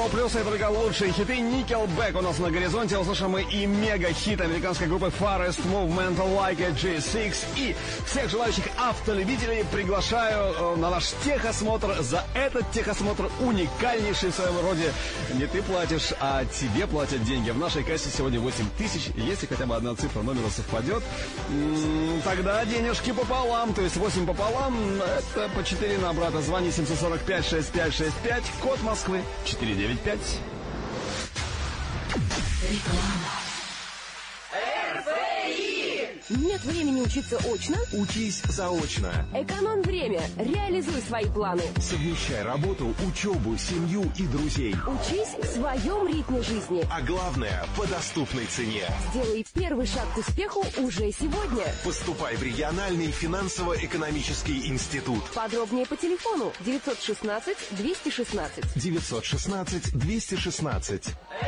Европа Плюс, это только лучшие хиты. Nickelback у нас на горизонте. Услышим мы и мега-хит американской группы Forest Movement Like a G6. И всех желающих автолюбителей приглашаю на наш техосмотр. За этот техосмотр уникальнейший в своем роде. Не ты платишь, а тебе платят деньги. В нашей кассе сегодня 8 тысяч. Если хотя бы одна цифра номера совпадет, тогда денежки пополам. То есть 8 пополам, это по 4 на брата. Звони 745-6565, код Москвы 495. Нет времени учиться очно? Учись заочно. Экономь время, реализуй свои планы. Совмещай работу, учебу, семью и друзей. Учись в своем ритме жизни. А главное, по доступной цене. Сделай первый шаг к успеху уже сегодня. Поступай в региональный финансово-экономический институт. Подробнее по телефону 916-216. 916-216.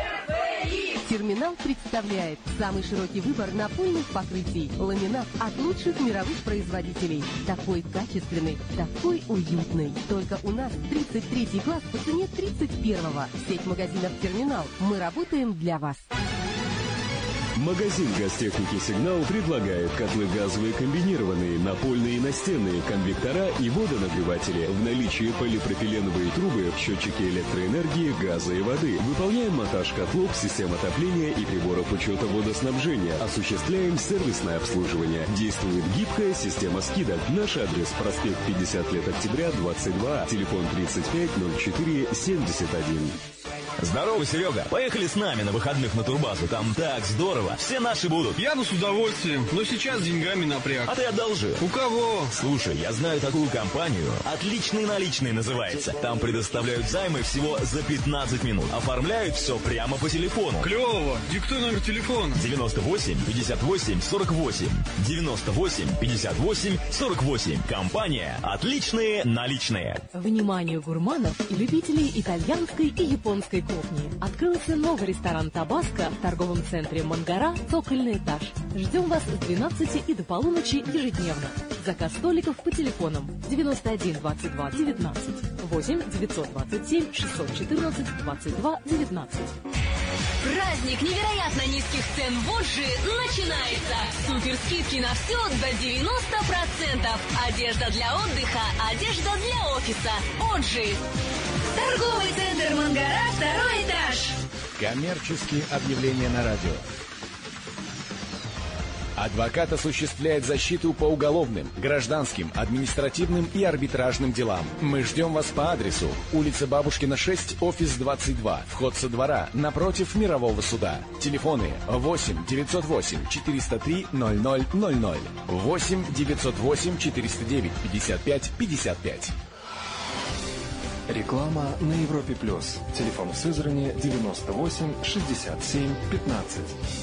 Терминал представляет самый широкий выбор напольных покрытий. Ламинат от лучших мировых производителей. Такой качественный, такой уютный. Только у нас 33-й класс по цене 31-го. Сеть магазинов «Терминал». Мы работаем для вас. Магазин газтехники «Сигнал» предлагает котлы газовые комбинированные, напольные и настенные, конвектора и водонагреватели. В наличии полипропиленовые трубы, счетчики электроэнергии, газа и воды. Выполняем монтаж котлов, систем отопления и приборов учета водоснабжения. Осуществляем сервисное обслуживание. Действует гибкая система скидок. Наш адрес: проспект 50 лет октября, 22, телефон 35 04 71. Здорово, Серега. Поехали с нами на выходных на турбазу. Там так здорово. Все наши будут. Я с удовольствием, но сейчас деньгами напряг. А ты одолжи. У кого? Слушай, я знаю такую компанию. «Отличные наличные» называется. Там предоставляют займы всего за 15 минут. Оформляют все прямо по телефону. Клево. Диктуй номер телефона. 98 58 48. 98 58 48. Компания «Отличные наличные». Вниманию гурманов и любителей итальянской и японской кухни. Открылся новый ресторан «Табаско» в торговом центре «Мангара», цокольный этаж. Ждем вас с 12 и до полуночи ежедневно. Заказ столиков по телефонам 91 22 19 8 927 614 22 19. Праздник невероятно низких цен в Оджи начинается. Супер скидки на все до 90%. Одежда для отдыха, одежда для офиса. Оджи. Торговый центр «Мангара», второй этаж. Коммерческие объявления на радио. Адвокат осуществляет защиту по уголовным, гражданским, административным и арбитражным делам. Мы ждем вас по адресу: улица Бабушкина, 6, офис 22, вход со двора, напротив Мирового суда. Телефоны 8 908 403 0000, 8 908 409 55 55. Реклама на Европе Плюс. Телефон в Сызрани 98 67 15.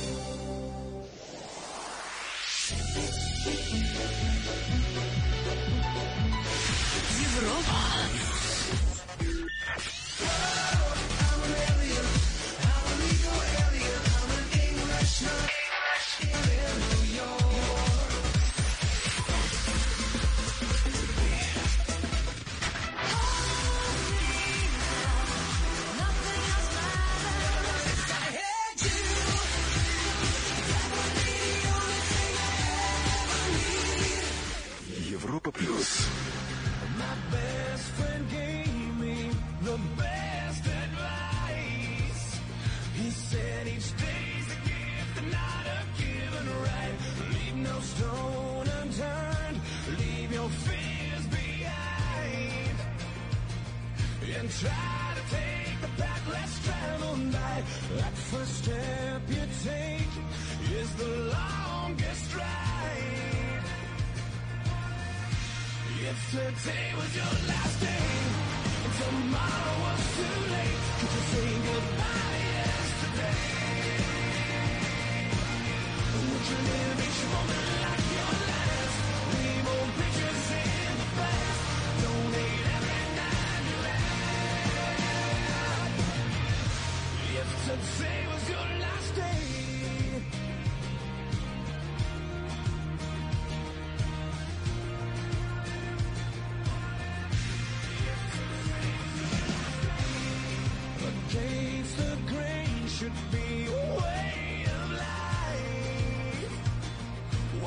Европа Плюс. Try to take the path less traveled by. That first step you take is the longest ride. If today was your last day, and tomorrow was too late, could you say goodbye to yesterday? Would you live each moment like your last? Leave old pictures in the past. Donate every night you left. If today was your last day.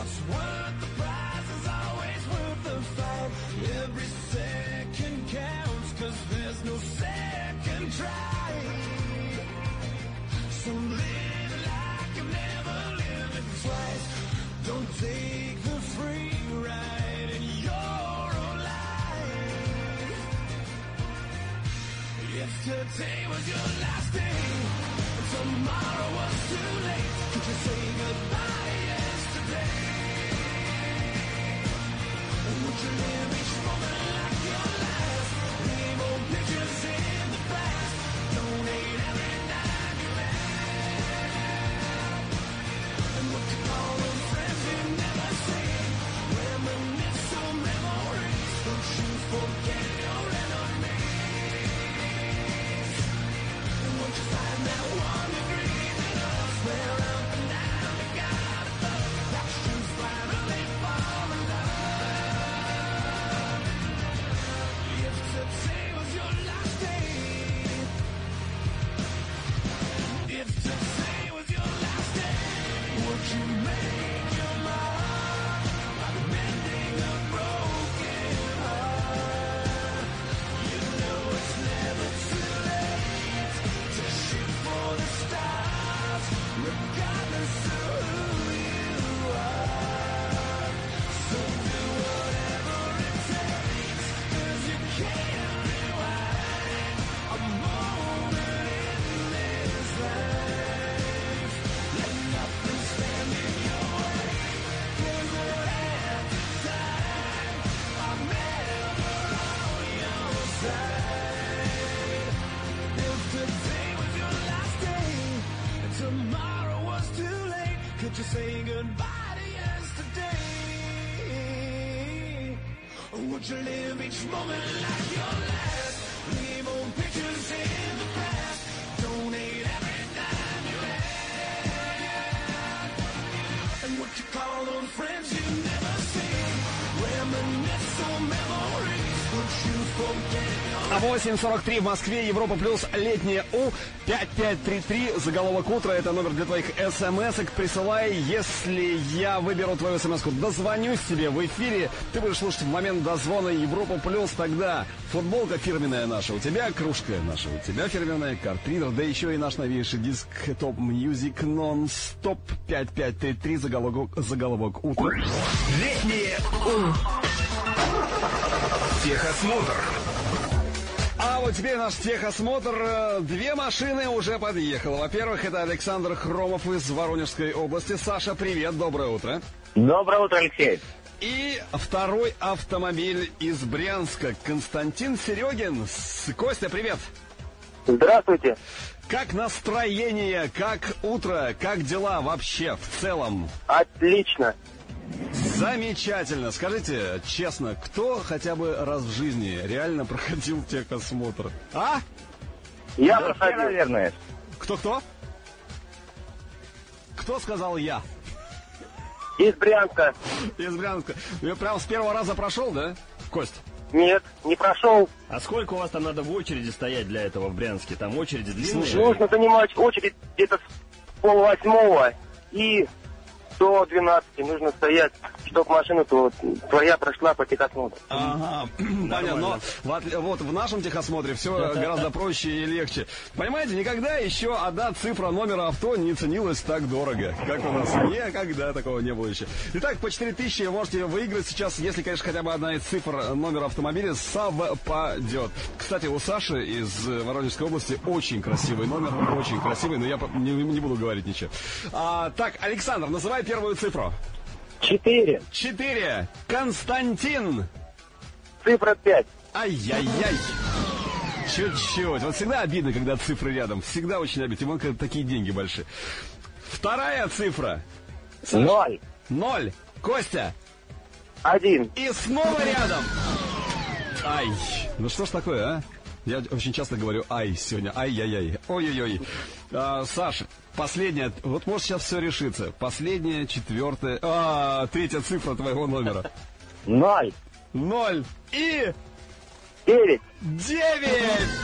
What's worth the price is always worth the fight. Every second counts, 'cause there's no second try. So live like you've never lived it twice. Don't take the free ride in your own life. If today was your last day, and tomorrow was too late, could you say goodbye to yesterday? Would you live each moment like your last? Leave old pictures in the past. Donate every dime you have. And what you call those friends you never see? Reminisce on memories. Don't you forget your enemies. And once you find that one you dream of, swear up and down you gotta love. Watch you finally fall in love. If today was your last day, if today was your last day, would you make your mark by mending a broken heart? You know it's never too late to shoot for the stars, regardless of who you are. So do whatever it takes, 'cause you can't rewind a moment in this life. Let nothing stand in your way, 'cause at the time I'm never on your side. If today was your last day, and tomorrow was too late, could you say goodbye to yesterday? Or would you live each moment like your last? Leave old pictures in the past. Donate every dime you have. And what you call those friends you never see? Reminisce on memories. Would you forget your 8:43 в Москве, Европа плюс, летнее У, 5533, заголовок утра, это номер для твоих смс-ок, присылай, если я выберу твою смс-ку, дозвонюсь тебе в эфире, ты будешь слушать в момент дозвона Европа плюс, тогда футболка фирменная наша, у тебя кружка наша, у тебя фирменная картридер, да еще и наш новейший диск Top Music Non-Stop, 5533, заголовок утра. Летнее У. Техосмотр. А вот теперь наш техосмотр. Две машины уже подъехало. Во-первых, это Александр Хромов из Воронежской области. Саша, привет, доброе утро. Доброе утро, Алексей. И второй автомобиль из Брянска. Константин Серегин. Костя, привет. Здравствуйте. Как настроение, как утро, как дела вообще в целом? Отлично. Замечательно. Скажите честно, кто хотя бы раз в жизни реально проходил техосмотр? А? Я проходил, наверное. Кто-кто? Кто сказал я? Из Брянска. Из Брянска. Я прям с первого раза прошел, да, Кость? Нет, не прошел. А сколько у вас там надо в очереди стоять для этого в Брянске? Там очереди длинные? Нужно занимать очередь где-то с 7:30 и до 12 нужно стоять, чтобы машина твоя прошла по техосмотру. Ага, понятно. Но вот в нашем техосмотре все гораздо проще и легче. Понимаете, никогда еще одна цифра номера авто не ценилась так дорого, как у нас. Никогда такого не было еще. Итак, по 4000 можете выиграть сейчас, если, конечно, хотя бы одна из цифр номера автомобиля совпадет. Кстати, у Саши из Воронежской области очень красивый номер, очень красивый, но я не буду говорить ничего. Так, Александр, называй первую цифру. 4. 4. Константин. Цифра 5. Ай-яй-яй. Чуть-чуть. Вот всегда обидно, когда цифры рядом. Всегда очень обидно. Тем более, когда такие деньги большие. Вторая цифра. 0. 0. Костя. 1. И снова рядом. Ай. Ну что ж такое, а? Я очень часто говорю ай сегодня. Ай-яй-яй. Ой-ой-ой. Саша, последняя. Вот может сейчас все решится. Последняя, четвертая. Третья цифра твоего номера. 0. 0. И... 9. 9.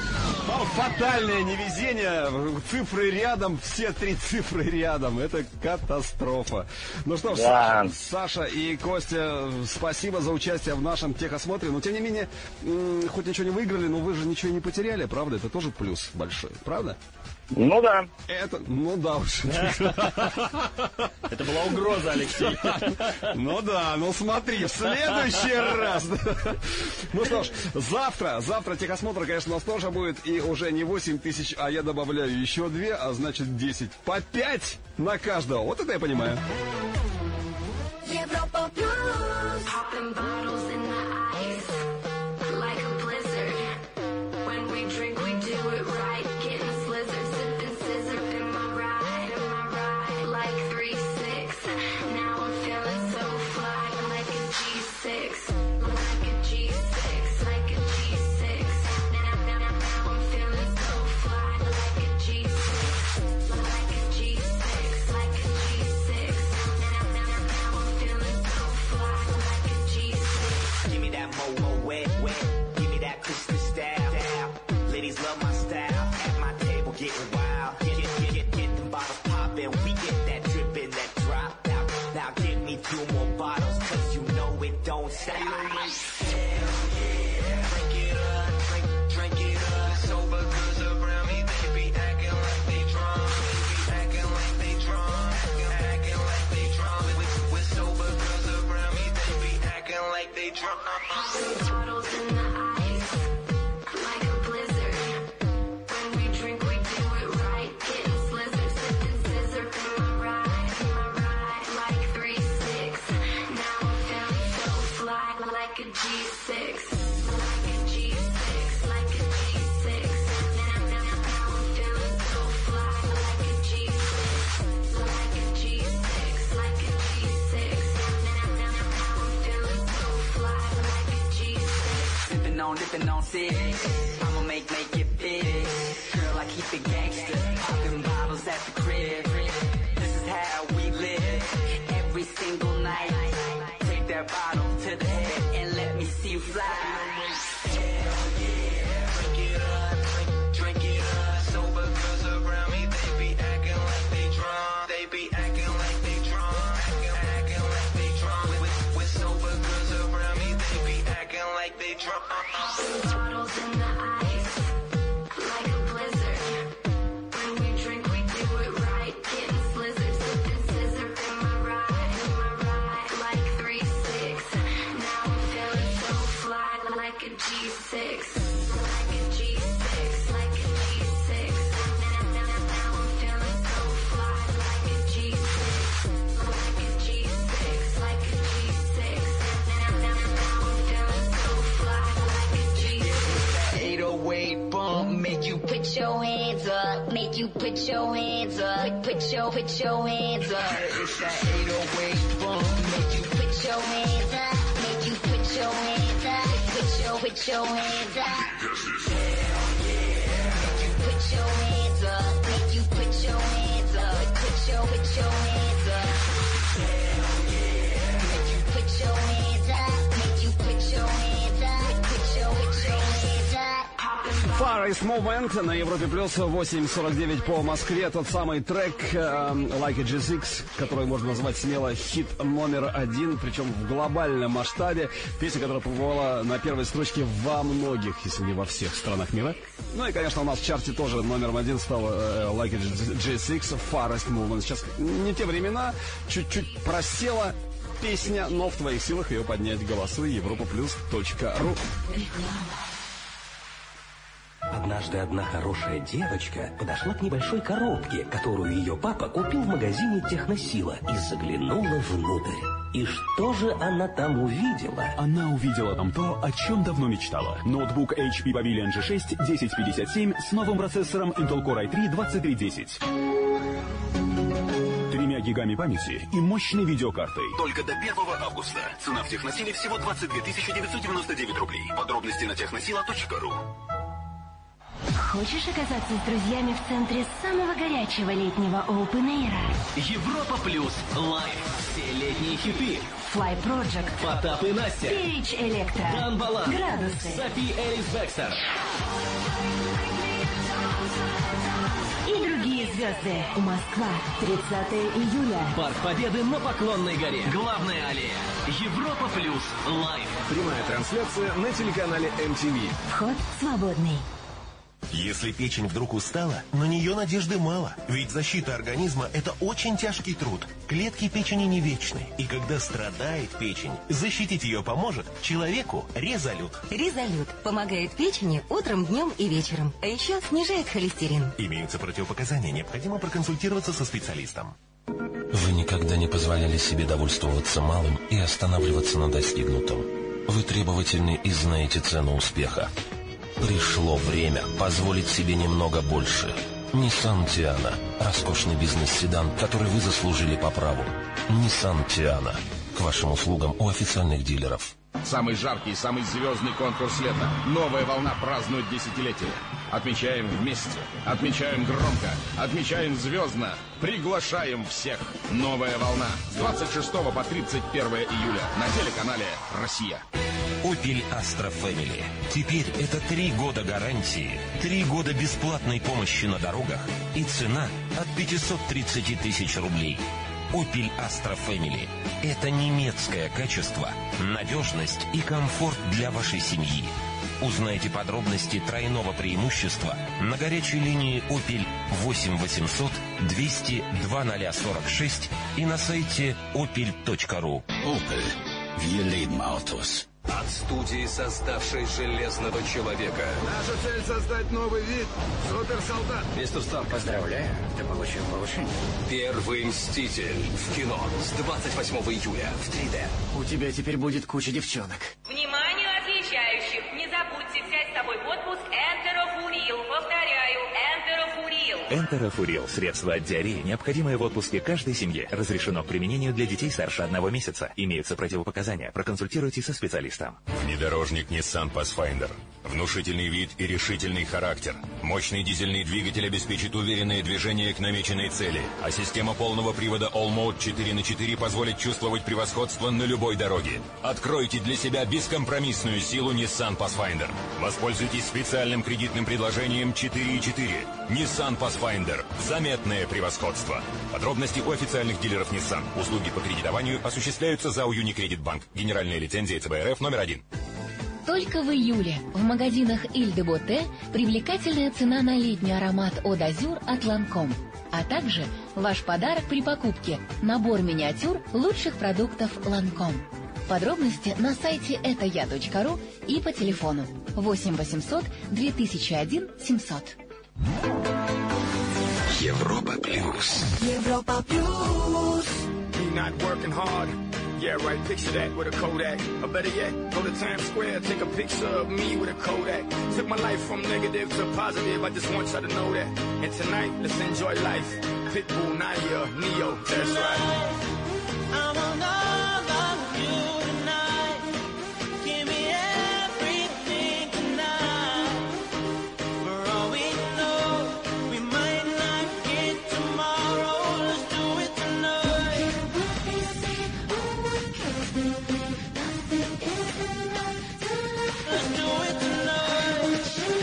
Фатальное невезение. Цифры рядом, все 3 цифры рядом. Это катастрофа. Ну что ж, Да. Саша и Костя, спасибо за участие в нашем техосмотре. Но тем не менее, хоть ничего не выиграли, но вы же ничего не потеряли, правда? Это тоже плюс большой, правда? Ну да. Это, ну да уж. Это была угроза, Алексей. Ну да, ну смотри, в следующий раз. Ну что ж, завтра техосмотр, конечно, у нас тоже будет. И уже не 8 тысяч, а я добавляю еще 2, а значит 10. По 5 на каждого. Вот это я понимаю. Европа плюс. Popping bottles in the ice, like a blizzard. When we drink, we do it right. Getting slizzard, sipping scissor. Am I right? Like 3-6. Now I'm feeling so fly, like a G6. Like a G6, like a G6. Now I'm feeling so fly, like a G6. Like a G6, like a G6. Now I'm feeling so fly, like a G6. Give me that mo wet. Give me that Christmas style. Ladies love my style. At my table getting wild. Get them bottles poppin'. We get that drippin', that drop. Now give me 2 more bottles, cause you know it don't stop. Hell yeah. Drink it up, drink it up. Sober girls around me, they be acting like they drunk. Acting like they drunk. Acting like they drunk. With sober girls around me, they be acting like they drunk. Bottles in the ice, like a blizzard. When we drink, we do it right. Getting slizzard, sipping scissor. Am I right? Like 3-6. Now I'm feeling so fly, like a G6. Like a G6, like a G6. Now I'm feeling so fly, like a G6. Like a G6, like a G6. Now I'm feeling so fly, like a G6. Sippin' on six. I'ma make it big. Girl, I keep it gangster. Poppin' bottles at the crib. This is how we live. Every single night. Take that bottle to the head and let me see you fly. Hell yeah. Drink it up, drink it up. Sober girls around me, they be acting like they drunk. They be acting like they drunk. Acting like they drunk. With sober girls around me, they be acting like they drunk. Bottles in the ice, like a blizzard. When we drink, we do it right. Getting slizzard, sipping scissor. Am I right? Like 3-6. Now I'm feeling so fly, like a G6. Like a G6, like a G6. Now I'm feeling so fly, like a G6. Like a G6, like a G6. Now I'm feeling so fly, like a G6. 808 bump, make you Put your hands up, make you put your hands up, put your hands up. It's that 808 bump, make you Put your hands up, make you put your hands up, put your hands up. hell yeah. Make you put your hands up, make you put your hands up, put your hands up. Hell yeah. Make you put your hands up, make you put your hands up, put your hands up. Forest Movement на Европе плюс 8:49 по Москве. Тот самый трек Like a G6, который можно назвать смело хит номер 1, причем в глобальном масштабе. Песня, которая побывала на первой строчке во многих, если не во всех странах мира. Ну и, конечно, у нас в чарте тоже номером 1 стал Like a G6, Forest Movement. Сейчас не те времена, чуть-чуть просела песня, но в твоих силах ее поднять. Голосуй europaplus.ru. Однажды одна хорошая девочка подошла к небольшой коробке, которую ее папа купил в магазине «Техносила», и заглянула внутрь. И что же она там увидела? Она увидела там то, о чем давно мечтала. Ноутбук HP Pavilion G6 1057 с новым процессором Intel Core i3 2310. 3 гигами памяти и мощной видеокартой. Только до 1 августа. Цена в Техносиле всего 22 999 рублей. Подробности на техносила.ру. Хочешь оказаться с друзьями в центре самого горячего летнего Open Air? Европа Плюс Лайв. Все летние хиты. Fly Project, Потап и Настя, Page Electro, Дан Балан, Градусы, Софи Элис Бекстер. Какие звезды? Москва, 30 июля. Парк Победы на Поклонной горе. Главная аллея. Европа Плюс. Лайв. Прямая трансляция на телеканале MTV. Вход свободный. Если печень вдруг устала, на нее надежды мало. Ведь защита организма – это очень тяжкий труд. Клетки печени не вечны. И когда страдает печень, защитить ее поможет человеку Резолют. Резолют помогает печени утром, днем и вечером. А еще снижает холестерин. Имеются противопоказания. Необходимо проконсультироваться со специалистом. Вы никогда не позволяли себе довольствоваться малым и останавливаться на достигнутом. Вы требовательны и знаете цену успеха. Пришло время позволить себе немного больше. Nissan Tiana – роскошный бизнес-седан, который вы заслужили по праву. Nissan Tiana – к вашим услугам у официальных дилеров. Самый жаркий, самый звездный конкурс лета. Новая волна празднует десятилетие. Отмечаем вместе, отмечаем громко, отмечаем звездно. Приглашаем всех. Новая волна с 26 по 31 июля на телеканале «Россия». Opel Astra Family. Теперь это 3 года гарантии, 3 года бесплатной помощи на дорогах и цена от 530 тысяч рублей. Opel Astra Family. Это немецкое качество, надежность и комфорт для вашей семьи. Узнайте подробности тройного преимущества на горячей линии Opel 8 800 200 2046 и на сайте opel.ru. Opel. Wir lieben Autos. От студии, создавшей Железного человека. Наша цель — создать новый вид суперсолдат. Мистер Старк, поздравляю, ты получил повышение. Первый мститель в кино с 28 июля в 3D. У тебя теперь будет куча девчонок. Вниманию отъезжающих! Не забудьте взять с собой в отпуск энтерофурил. Повторяю, энтерофурил. Энтерофурил – средство от диареи, необходимое в отпуске каждой семье. Разрешено к применению для детей старше 1 месяца. Имеются противопоказания. Проконсультируйтесь со специалистом. Внедорожник Nissan Pathfinder. Внушительный вид и решительный характер. Мощный дизельный двигатель обеспечит уверенное движение к намеченной цели, а система полного привода All Mode 4x4 позволит чувствовать превосходство на любой дороге. Откройте для себя бескомпромиссную силу Nissan Pathfinder. Воспользуйтесь специальным кредитным предложением 4x4. Nissan Pathfinder. Заметное превосходство. Подробности у официальных дилеров Nissan. Услуги по кредитованию осуществляются ЗАО Unicredit Bank. Генеральная лицензия ЦБ РФ номер 1. Только в июле в магазинах Иль де Боте привлекательная цена на летний аромат Eau d'Azur от Lancôme. А также ваш подарок при покупке – набор миниатюр лучших продуктов Lancôme. Подробности на сайте etoya.ru и по телефону 8 800 2001 700. Европа Плюс. Европа Плюс. You're not working hard. Yeah, right, picture that with a Kodak. Or better yet, go to Times Square, take a picture of me with a Kodak. Took my life from negative to positive, I just want y'all to know that. And tonight, let's enjoy life. Pitbull, Naya, Neo, that's right. I want all of you tonight. Give me everything tonight. For all we know, we might not get tomorrow. Let's do it tonight. Let's do it tonight.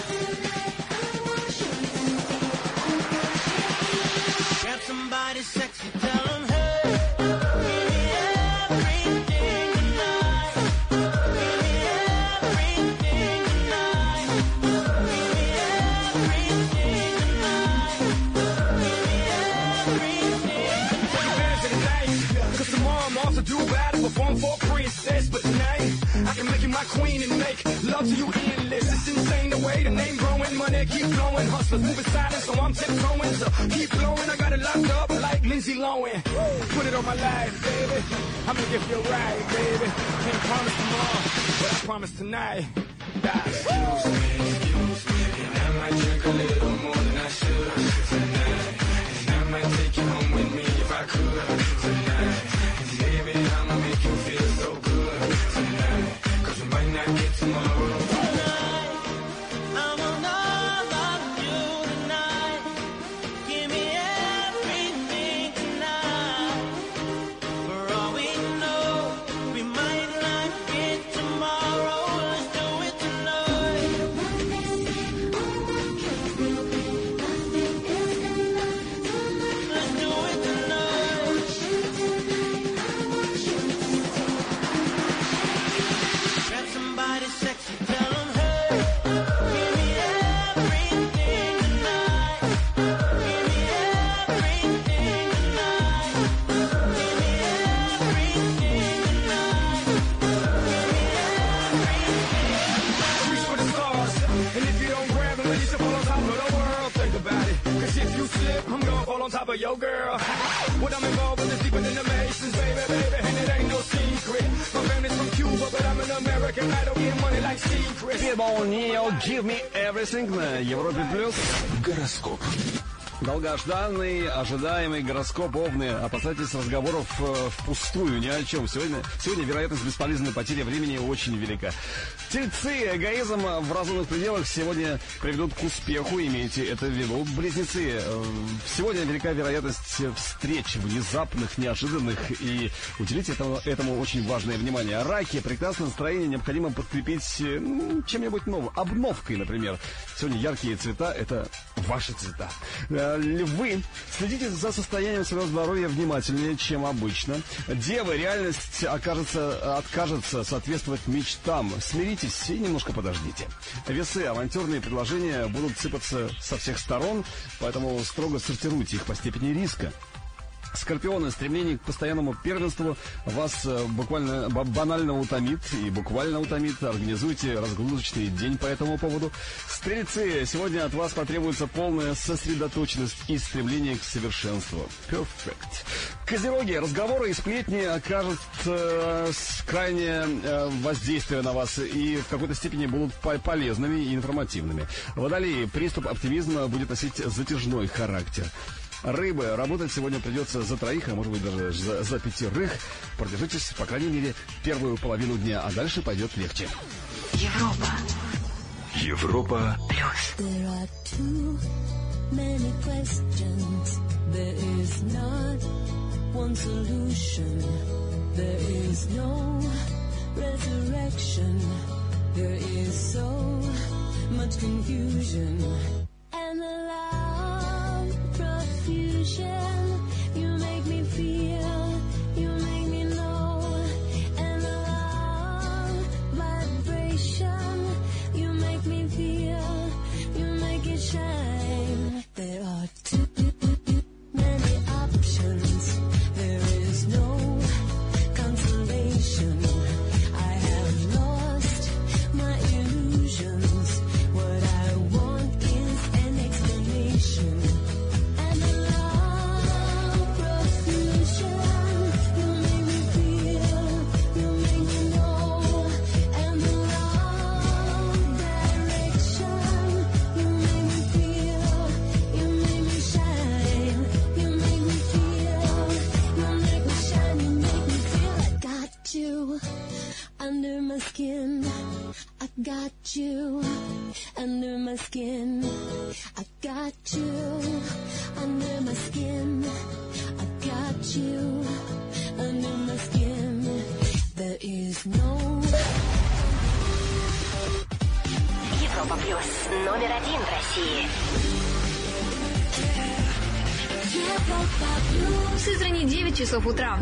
Grab somebody sexy, tell them, hey, give me everything tonight. Give me everything tonight. Give me everything tonight. Give me everything. Take advantage of the night, 'cause tomorrow I'm also due battle, perform for a princess. But tonight, I can make you my queen and make love to you endless. It's insane the way the name growing, money keep flowing. Hustlers moving silent, so I'm tiptoeing. So keep blowing, I got it locked up like Lindsay Lohan. Put it on my life, baby. I'ma give you a ride, baby. Can't promise tomorrow, but I promise tonight. Excuse me, and I might drink a little more than I should tonight. And I might take you home with me if I could tonight. And baby, I'ma make you feel so good tonight. 'Cause we might not get tomorrow. Tonight, I want all of you tonight. Give me everything tonight. For all we know, we might not get tomorrow. Let's do it tonight. yo girl. What I'm involved in is deeper than the Masons, baby, baby, and it ain't no secret. My family's from Cuba, but I'm an American. I don't get money like secrets. Pitbull, Neo, Give Me Everything на Европе Плюс. Гороскоп. Долгожданный, ожидаемый гороскоп Овны. Опасайтесь разговоров впустую, ни о чем. Сегодня вероятность бесполезной потери времени очень велика. Тельцы, эгоизм в разумных пределах сегодня приведут к успеху, имейте это в виду. Близнецы, сегодня велика вероятность встреч внезапных, неожиданных, и уделите этому очень важное внимание. Раки, прекрасное настроение необходимо подкрепить чем-нибудь новым, обновкой, например. Сегодня яркие цвета — это ваши цвета. Львы, следите за состоянием своего здоровья внимательнее, чем обычно. Девы, реальность откажется соответствовать мечтам. Смиритесь и немножко подождите. Весы, авантюрные предложения будут сыпаться со всех сторон, поэтому строго сортируйте их по степени риска. Скорпионы, стремление к постоянному первенству вас буквально банально утомит и буквально утомит. Организуйте разгрузочный день по этому поводу. Стрельцы, сегодня от вас потребуется полная сосредоточенность и стремление к совершенству. Perfect. Козероги, разговоры и сплетни окажут крайне воздействие на вас и в какой-то степени будут полезными и информативными. Водолеи, приступ оптимизма будет носить затяжной характер. Рыбы, работать сегодня придется за троих, а может быть даже за пятерых. Продержитесь, по крайней мере, первую половину дня, а дальше пойдет легче. Европа. Европа Плюс. There are too many questions. There is not one solution. There is no resurrection. There is so much confusion. And the loud profusion. You make me feel, you make me know. And the loud vibration. You make me feel, you make it shine. There are too many options. There is no consolation. I have lost my illusions. What I want is an explanation. And the love profusion. You make me feel, you make me know. And the love direction. You make me feel, you make me shine. You make me feel, you make me shine. You make me feel I got you under my skin. I got you under my skin. I got you under my skin. I got you under my skin. There is no... Европа Плюс. Номер 1 в России. Европа Плюс. В Сызрани 9 часов утра.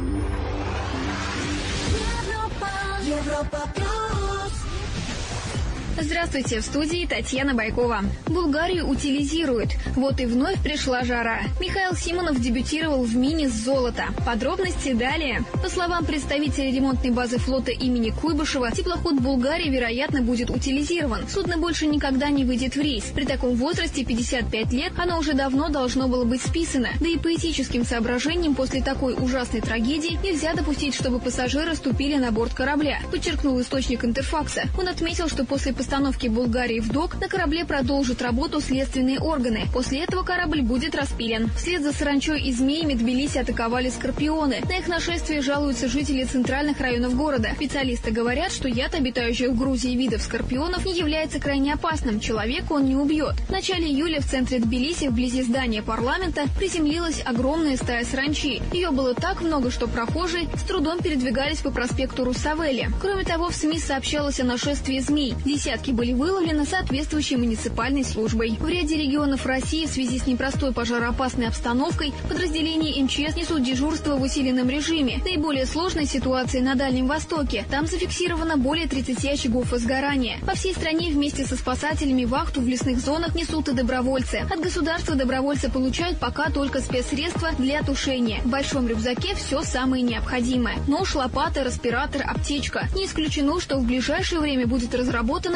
Европа Плюс. Здравствуйте, в студии Татьяна Байкова. Булгарию утилизируют. Вот и вновь пришла жара. Михаил Симонов дебютировал в мини «Золото». Подробности далее. По словам представителя ремонтной базы флота имени Куйбышева, теплоход «Булгария», вероятно, будет утилизирован. Судно больше никогда не выйдет в рейс. При таком возрасте, 55 лет, оно уже давно должно было быть списано. Да и по этическим соображениям после такой ужасной трагедии нельзя допустить, чтобы пассажиры ступили на борт корабля, подчеркнул источник Интерфакса. Он отметил, что после постановки Булгарии в док на корабле продолжат работу следственные органы. После этого корабль будет распилен. Вслед за саранчой и змеями Тбилиси атаковали скорпионы. На их нашествие жалуются жители центральных районов города. Специалисты говорят, что яд обитающих в Грузии видов скорпионов не является крайне опасным. Человека он не убьет. В начале июля в центре Тбилиси, вблизи здания парламента, приземлилась огромная стая саранчи. Ее было так много, что прохожие с трудом передвигались по проспекту Руссавели. Кроме того, в СМИ сообщалось о нашествии змей. Десятки были выловлены соответствующей муниципальной службой. В ряде регионов России в связи с непростой пожароопасной обстановкой подразделения МЧС несут дежурство в усиленном режиме. Наиболее сложная ситуация на Дальнем Востоке. Там зафиксировано более 30 очагов возгорания. По всей стране вместе со спасателями вахту в лесных зонах несут и добровольцы. От государства добровольцы получают пока только спецсредства для тушения. В большом рюкзаке все самое необходимое. Нож, лопата, респиратор, аптечка. Не исключено, что в ближайшее время будет разработана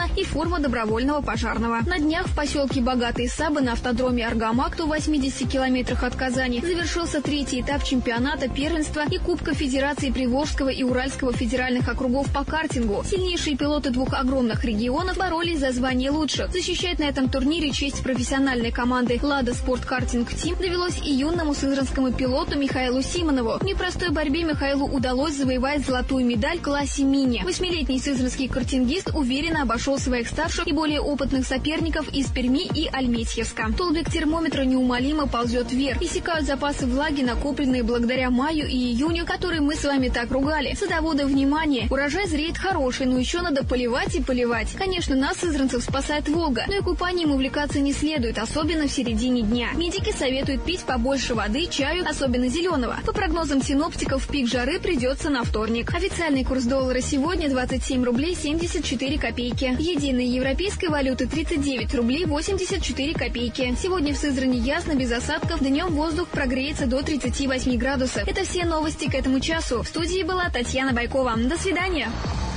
и форма добровольного пожарного. На днях в поселке Богатые Сабы на автодроме Аргамак, в 80 километрах от Казани, завершился третий этап чемпионата, первенства и Кубка Федерации Приволжского и Уральского федеральных округов по картингу. Сильнейшие пилоты двух огромных регионов боролись за звание лучших. Защищать на этом турнире честь профессиональной команды «Лада Спорт Картинг Тим» довелось и юному сызранскому пилоту Михаилу Симонову. В непростой борьбе Михаилу удалось завоевать золотую медаль в классе мини. 8-летний сызранский картингист уверенно обошел своих старших и более опытных соперников из Перми и Альметьевска. Столбик термометра неумолимо ползет вверх. Иссякают запасы влаги, накопленные благодаря маю и июню, которые мы с вами так ругали. Садоводы, внимание! Урожай зреет хороший, но еще надо поливать и поливать. Конечно, нас, сызранцев, спасает Волга, но и купанием увлекаться не следует, особенно в середине дня. Медики советуют пить побольше воды, чаю, особенно зеленого. По прогнозам синоптиков, пик жары придется на вторник. Официальный курс доллара сегодня 27 рублей 74 копейки. Единой европейской валюты 39 рублей 84 копейки. Сегодня в Сызрани ясно, без осадков. Днем воздух прогреется до 38 градусов. Это все новости к этому часу. В студии была Татьяна Байкова. До свидания.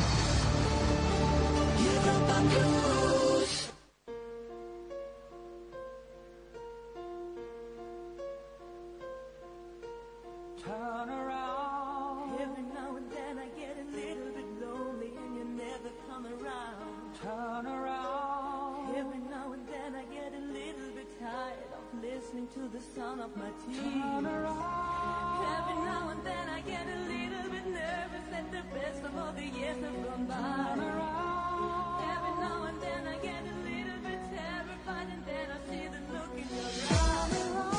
Turn around. Every now and then I get a little bit lonely and you never come around. Turn around. Every now and then I get a little bit tired of listening to the sound of my tears. Turn around. Every now and then I get a little bit nervous that the best of all the years have gone by. Turn around. Every now and then I get a little bit terrified and then I see the look in your eyes.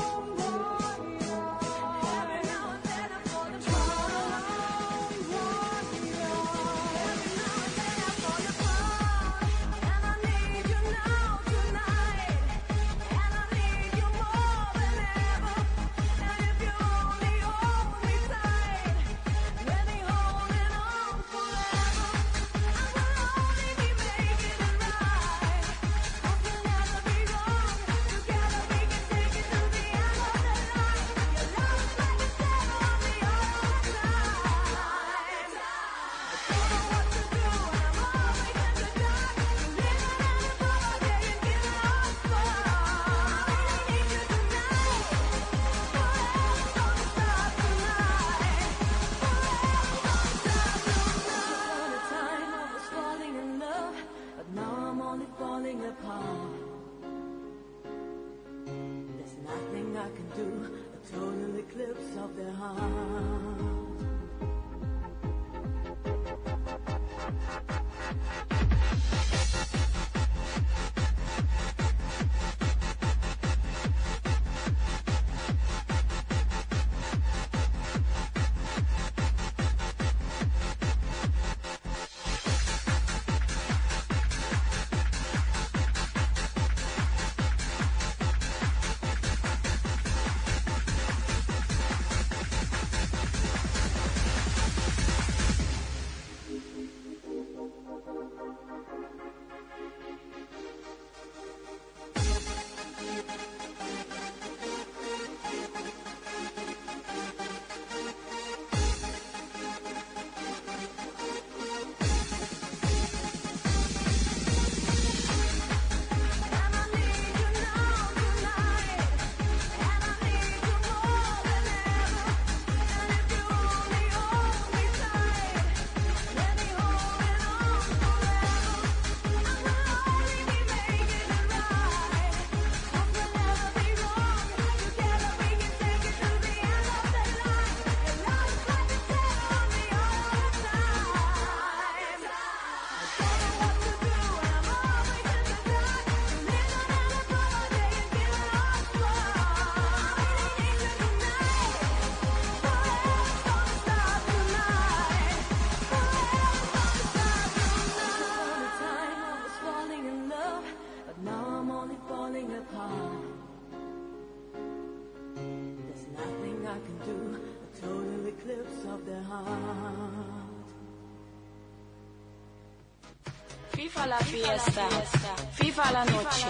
FIFA la fiesta, FIFA la noche,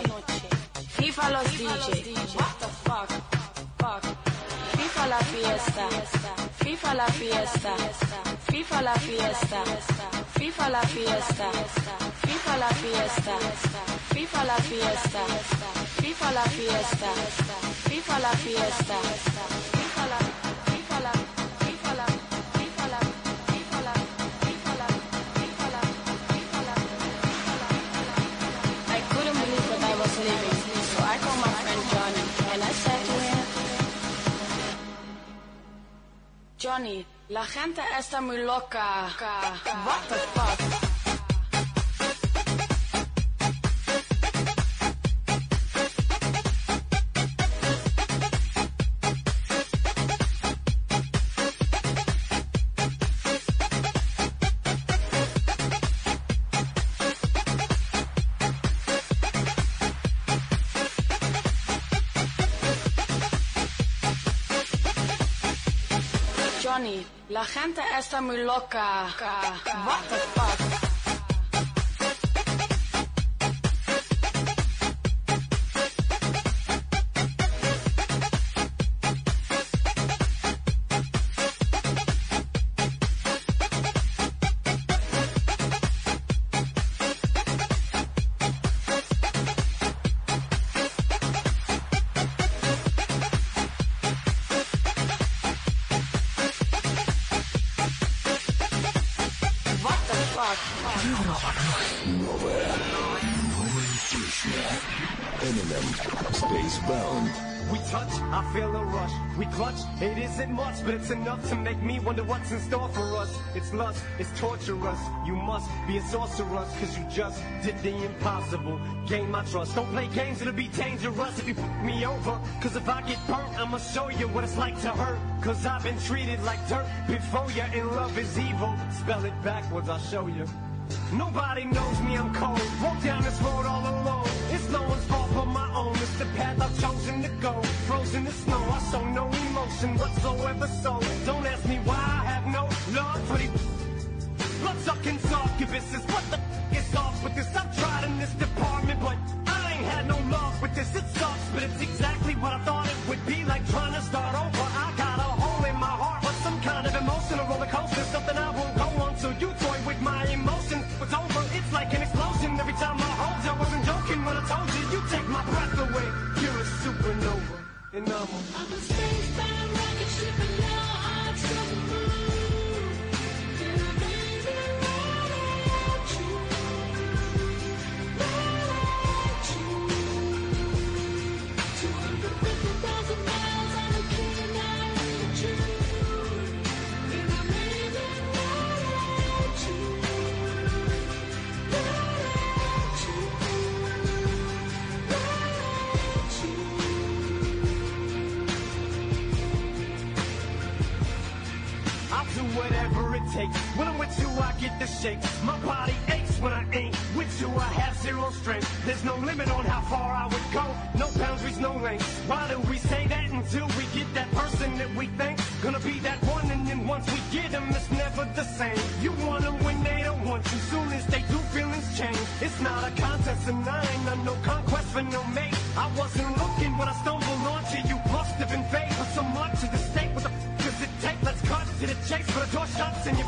FIFA los DJs, what the fuck, FIFA la fiesta, FIFA la fiesta, FIFA la fiesta, FIFA la fiesta, FIFA la fiesta, FIFA la fiesta, FIFA la fiesta, FIFA la fiesta, FIFA la, FIFA la, FIFA la, FIFA la, FIFA la, FIFA la, FIFA la, FIFA la. I couldn't believe that I was leaving, so I called my friend Johnny and I said to him, Johnny, la gente está muy loca. What the fuck? Johnny, la gente está muy loca. What the fuck? We touch, I feel a rush. We clutch, it isn't much, but it's enough to make me wonder what's in store for us. It's lust, it's torturous. You must be a sorceress, cause you just did the impossible. Gain my trust. Don't play games, it'll be dangerous if you put me over. Cause if I get burnt, I'ma show you what it's like to hurt. Cause I've been treated like dirt before you, and love is evil. Spell it backwards, I'll show you. Nobody knows me, I'm cold. Walk down this road all alone. It's no one's fault but my own. It's the path I've chosen to go. Frozen in snow, I show no emotion whatsoever. So don't ask me why I have no love for these blood-sucking succubuses. What the is off with this? I've tried in this department, but I ain't had no love with this. It sucks, but it's exactly what I thought it would be. Like trying to start over. I got a hole in my heart, but some kind of emotional roller coaster. Something I won't go on till you toy with my emotions. It's over, it's like an explosion. Every time I hold you, I wasn't joking when I told you. You take my breath away. You're a supernova, and I'm a space-bound rocket ship, and now I'm trouble moon. And I'm aiming right at you, right at you. 250,000 miles on a keen altitude, and I'm aiming right at you. I'll do whatever it takes. When I'm with you, I get the shakes. My body aches when I ain't with you. I have zero strength. There's no limit on how far I would go. No boundaries, no lengths. Why do we say that until we get that person that we think gonna be that one? And then once we get them, it's never the same. You want them when they don't want you. Soon as they do, feelings change. It's not a contest of nine. I'm no conquest for no mate. I wasn't looking when I stumbled onto you. Must have been fate. But so much of the stake with the does it take? Let's cut to the chase for the door shuts and you